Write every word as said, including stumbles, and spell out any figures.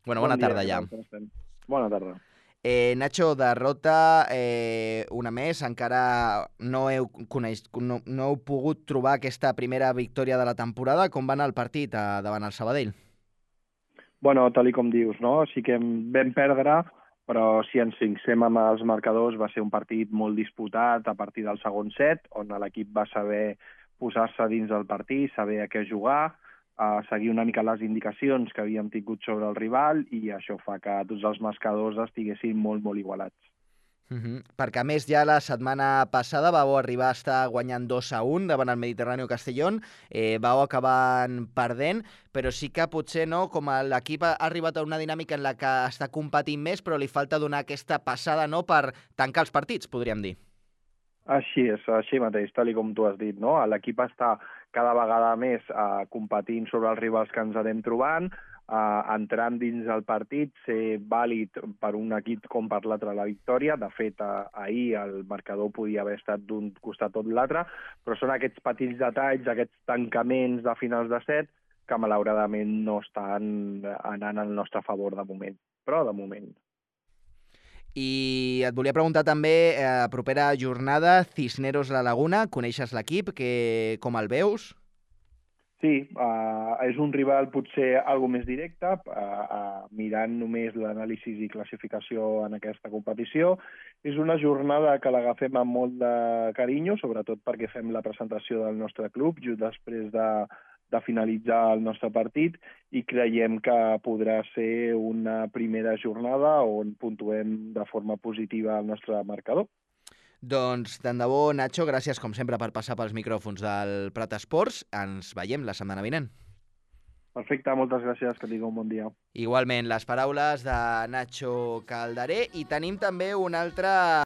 Bueno, Bon bona dia, tarda què ja. tal? Com estem? Bona tarda. Eh, Nacho, derrota eh, una més, encara no heu, coneix, no, no heu pogut trobar aquesta primera victòria de la temporada. Com va anar el partit eh, davant el Sabadell? Bueno, tal i com dius, no? Sí que em vam perdre, però si ens fixem amb els marcadors va ser un partit molt disputat a partir del segon set, on l'equip va saber posar-se dins del partit, saber a què jugar, a seguir una mica les indicacions que havíem tingut sobre el rival i això fa que tots els marcadors estiguessin molt, molt igualats. Uh -huh. Perquè, a més, ja la setmana passada vau arribar a estar guanyant dos a un davant el Mediterráneo Castellón, eh, vau acabar perdent, però sí que potser no, com a l'equip ha arribat a una dinàmica en la que està competint més, però li falta donar aquesta passada, no?, per tancar els partits, podríem dir. Així és, així mateix, tal i com tu has dit, no? L'equip està cada vegada més eh, competint sobre els rivals que ens anem trobant, eh, entrant dins el partit, ser vàlid per un equip com per l'altre la victòria. De fet, eh, ahir el marcador podia haver estat d'un costat o de l'altre, però són aquests petits detalls, aquests tancaments de finals de set, que malauradament no estan anant al nostre favor de moment, però de moment. I et volia preguntar també, eh, propera jornada, Cisneros La Laguna, coneixes l'equip, que, com el veus? Sí, uh, és un rival potser algo més directe, uh, uh, mirant només l'anàlisi i classificació en aquesta competició. És una jornada que l'agafem amb molt de carinyo, sobretot perquè fem la presentació del nostre club just després de, de finalitzar el nostre partit i creiem que podrà ser una primera jornada on puntuem de forma positiva el nostre marcador. Doncs tant de bo, Nacho, gràcies com sempre per passar pels micròfons del Prat Esports. Ens veiem la setmana vinent. Perfecte, moltes gràcies, que tingueu un bon dia. Igualment, les paraules de Nacho Calderé, i tenim també un altre